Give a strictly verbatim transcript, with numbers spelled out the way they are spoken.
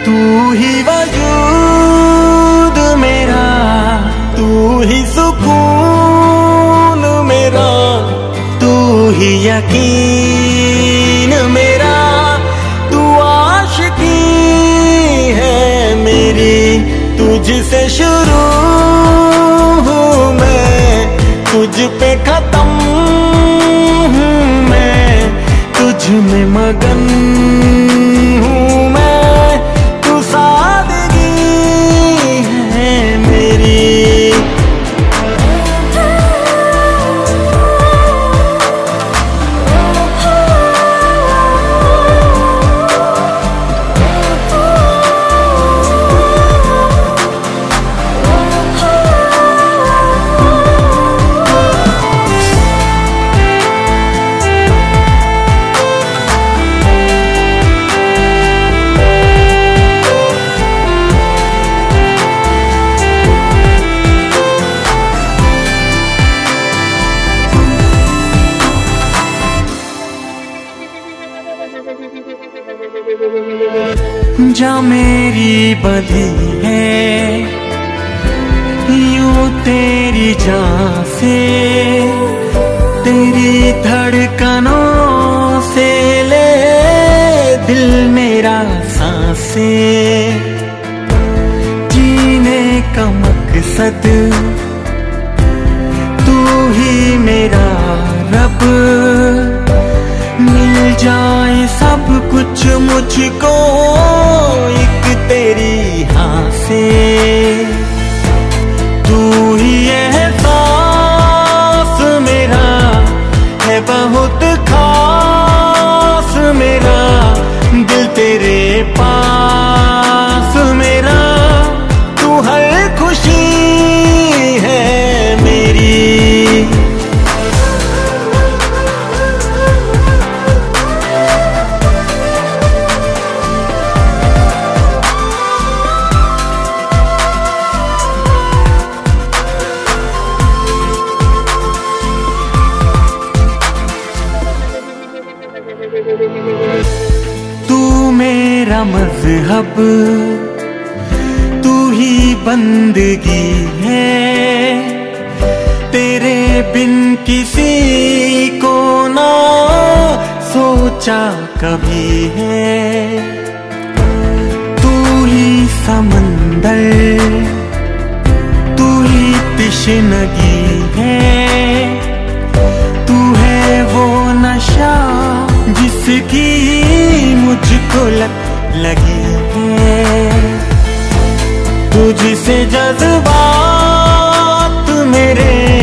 तू ही वजूद मेरा, तू ही सुकून मेरा, तू ही यकीन मेरा, तू आशिकी है मेरी। तुझसे शुरू हूँ मैं, तुझ पे खत्म हूँ मैं, तुझ में मगन हूँ मैं, तू सादगी है मेरी। जा मेरी बधी है यूं तेरी जान से, तेरी धड़कनों से ले दिल मेरा सांसें। जीने का मकसद तू ही मेरा रब, मिल जाए सब कुछ मुझको एक तेरी हाँ से। तू ही एहसास मेरा है बहुत खास मेरा, दिल तेरे पास मेरा, तू हर खुशी है मेरी। तू मेरा मज़हब, तू ही बंदगी है, तेरे बिन किसी को ना सोचा कभी है। तू ही समंदर, तू ही तृष्णगी है, तू है वो नशा जिसकी मुझको लत लगी है। तुझसे जज्बात मेरे